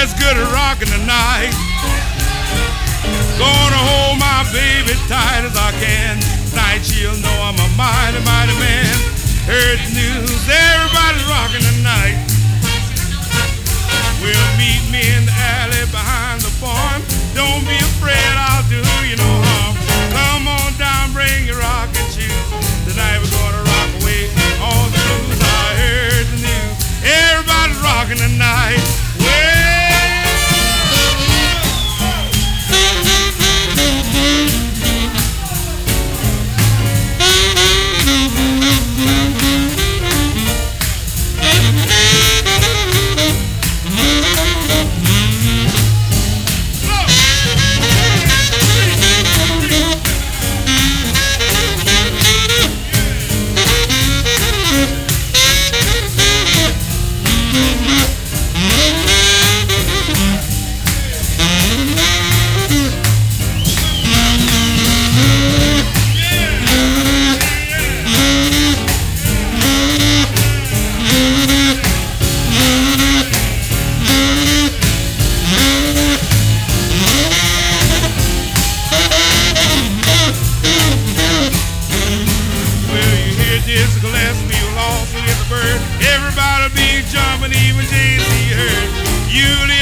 as good as rocking tonight. Gonna hold my baby tight as I can. Tonight she'll know I'm a mighty, mighty man. Heard the news, everybody's rocking tonight. Well, meet me in the alley behind the barn. Don't be afraid, I'll do you no harm. Come on down, bring your rocking shoes. Tonight we're gonna rock away all the blues. I heard the news, everybody's rocking tonight. Everybody be jumping, even Jay-Z heard. You